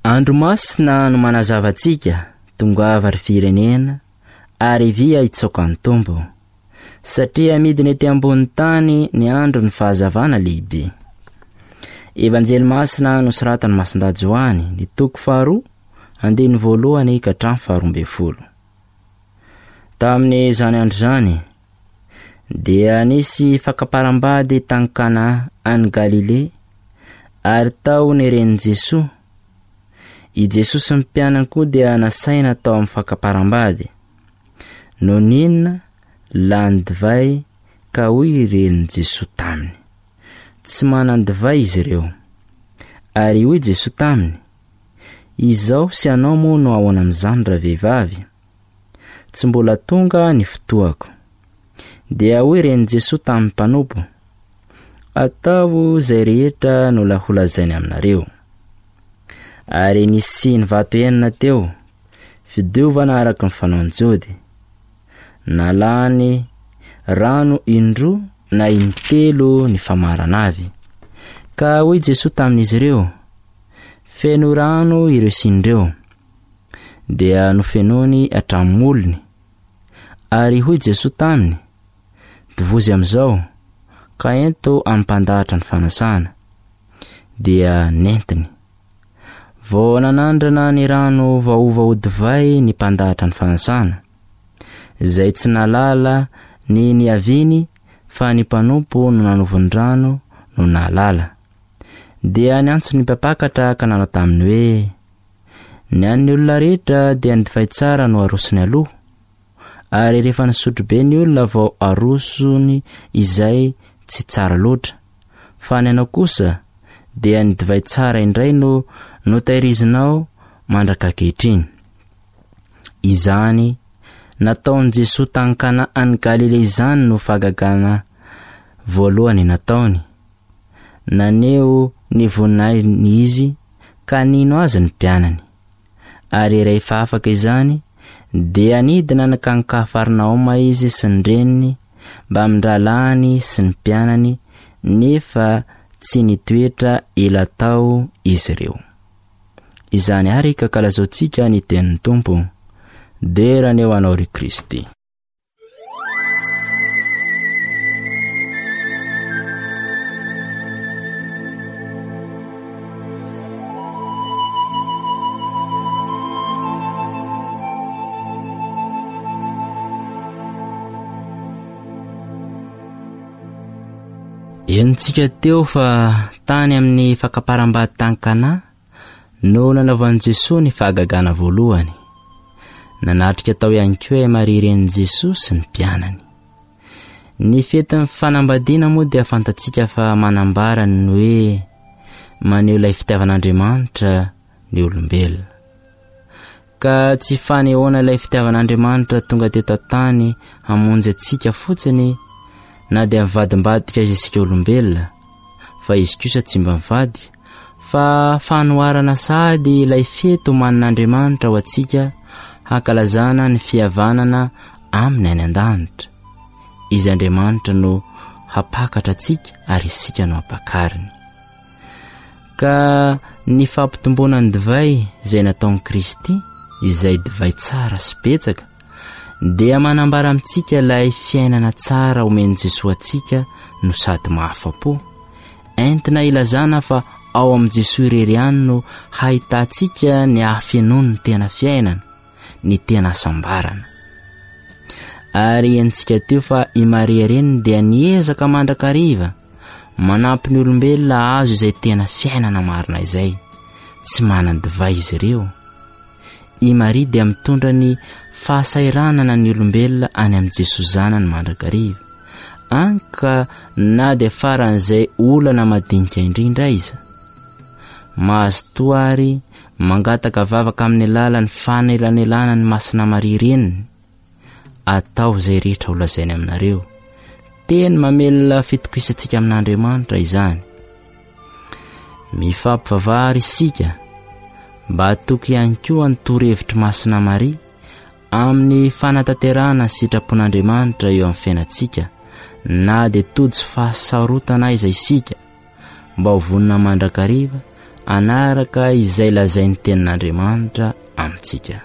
Andro masina no manazava antsika tongava ry firenena ary via itsoka ny tombo, satria midiny ety ambony tany ny andro ny fahazavana lehibe. Evanjely masina no soratany Masindahy Johany ny toko 2:1-12. Tamin'izany andro zany dia nisy fakaparambady tany Kana any Galile ary tao ny ren'i Jesosy. I Jesosy sy ny mpianany koa dia nasaina tao amin'ny fakaparambady. No ninona lany divay ka hoy ren'i Jesosy taminy. Tsy manany divay izy ireo. Ary hoy Jesosy taminy, izao sy anao moa no ahoana amin'izany raha vehivavy. Tsy mbola tonga ny fotoako. Dia hoy ren'i Jesosy tamin'ny mpanompo, atao izay rehetra no laholazainy aminareo. Ary nisy ny vato enina teo, fidiovana araka ny fanaonjody. Nalany rano indroa na intelo ny famaranavy. Ka hoy Jesosy tamin'izy ireo, feno rano ireo sindreo. Dia nofenony atramolony. Ary hoy Jesosy taminy, tovozy amin'izao, ka ento ampandahatra ny fanasana. Dia nentiny. Vao nanandrana ny rano vaovao divay ny mpandahatra ny fanasana, izay tsy nalala ny niaviny fa ny mpanompo no nanovony rano no nalala. Dia niantso ny mpapakatra ka nanao taminy hoe, ny an'ny olona rehetra dia ny divay tsara no arosony aloha, ary rehefa nisotro be ny olona vao arosony izay tsy tsara loatra, fa ny anao kosa dia ny divay tsara indray no tairizinao mandraka ankehitriny. Izany nataon'i Jesosy tany Kana any Galile izany no fahagagana voalohany nataony. Naneo ny voninainy izy ka nino azy ny mpianany. Ary rehefa afaka izany dia nidina nakany Kafarnaoma izy sy ny reniny mba amindralany sy ny mpianany, nefa tsy nitoetra ela tao izy ireo. Izany ary kakalazaontsika ny tenin'ny Tompo, derany eo anao ry Kristy. Entsika teo fa tany amin'ny fakaparambady tany Kana no nanaovan'i Jesosy ny fahagagana voalohany. Nanatrika tao ihany koa Maria ren'i Jesosy sy ny mpianany. Ny fetin'ny fanambadiana moa dia fantatsika fa manambara ny hoe maneho ilay fitiavan'Andriamanitra ny olombelona. Ka tsy fanehoana ilay fitiavan'Andriamanitra tonga teto an-tany hamonjy antsika fotsiny, na dia mivadimbadika azy isika olombelona, fa izy kosa tsy mba mivady, fa fanoharana sady ilay fety omanin'Andriamanitra ho antsika hankalazana ny fihavanana aminy any an-danitra. Izy Andriamanitra no hapakatra antsika ary isika no hapakariny. Ka ny fampitomboana ny divay izay nataon'i Kristy, izay divay tsara sy betsaka, dia manambara amintsika ilay fiainana tsara omeny Jesosy antsika no sady mahafa-po. Entina ilazana fa ao amin'i Jesosy irery ihany no hahitantsika ny hafenony ny tena fiainana, ny tena hasambarana. Ary entsika teo fa i Maria reny dia niezaka mandrakariva manampy ny olombelona azo izay tena fiainana marina izay. Tsy manana divay izy ireo. I Maria dia mitondra ny fahasairanana ny olombelona any amin'ny Jesosy zanany mandrakariva. Anka na dia faran'izay olana madinika indrindra iza. Mahazo toa ary mangataka vavaka amin'ny alalan'ny fanelanelana ny masina Maria reniny. Atao izay rehetra ho lazainy aminareo. Teny mamelona fitokisantsika amin'Andriamanitra izany. Mifampivavahary isika mba hatoky ihany koa ny torohevitry masina Maria amin'ny fanatanterahana sy sitrapon'Andriamanitra eo amin'ny fiainantsika, na dia tody sy fahasarotana iza isika, mba ho vonina mandrakariva anaraka izay lazain'ny tenin'Andriamanitra amintsika.